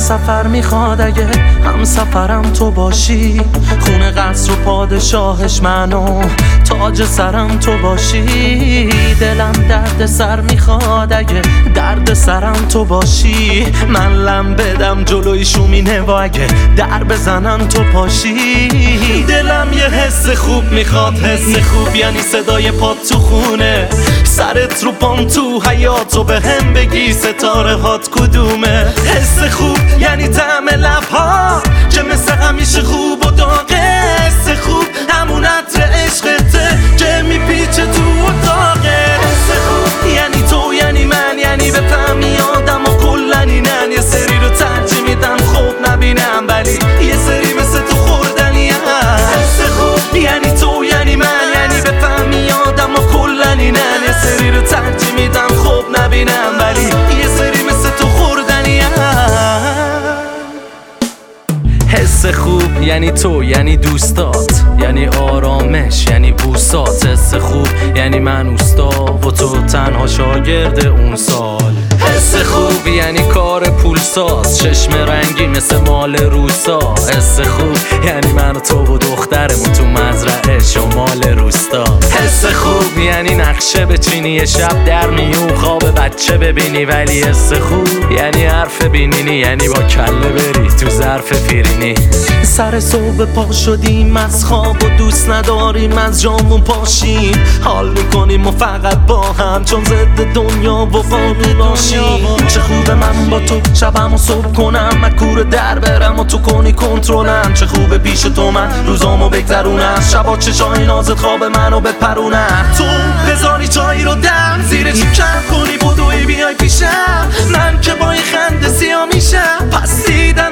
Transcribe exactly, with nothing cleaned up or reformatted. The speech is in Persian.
سفر میخواد اگه هم سفرم تو باشی، خونه قصر و پادشاهش منو تاج سرم تو باشی. دلم درد سر میخواد اگه درد سرم تو باشی، من لم بدم جلوی شومینه و اگه در بزنم تو پاشی. دلم یه حس خوب میخواد، حس خوب یعنی صدای پات تو خونه، سرت رو پام تو حیاط و به هم بگی ستاره هات کدومه. حس خوب یعنی طعم لبها که مثل همیشه خوب و داغه، حس خوب همون عطر عشقته که میپیچه تو اتاقه. حس خوب یعنی تو یعنی من، یعنی بفهمی آدم و کلن اینن. یه سری رو ترجیح میدم خوب نبینم ولی یه سری مثل تو خوردنی هم. حس خوب یعنی تو یعنی من، یعنی بفهمی آدم و کلن اینن. یه سری رو ترجیح میدم خوب نبینم ولی یه سری مثل تو خوردنی هم. حس خوب یعنی تو یعنی دوستات، یعنی آرامش یعنی بوسات. حس خوب یعنی من اوستا و تو تنها شاگرد اون سال. حس خوب یعنی کار پولساز، چشم رنگی مثل مال روسا. حس خوب یعنی من و تو و دخترمون تو مزرعه شمال روستا. حس خوب یعنی نقشه بچینی یه شب در میون خواب بچه ببینی، ولی حس خوب یعنی حرف بینینی، یعنی با کله بری تو ظرف فیرینی. سر صبح پا شدیم از خواب و دوست نداریم از جامون پاشیم، حال میکنیم و فقط با هم چون ضد دنیا و فانی باشیم. چه خوبه من با تو شبم و صبح کنم، مکور در برم و تو کنی کنترلم. چه خوبه پیش تو من روزامو بگذرونم، شبا چشای نازت خواب منو بپرونم. تو بذاری چایی رو دم زیر چی کم کنی بدوی بیای پیشم، من که با این خنده سیاه میشم. پس دیدم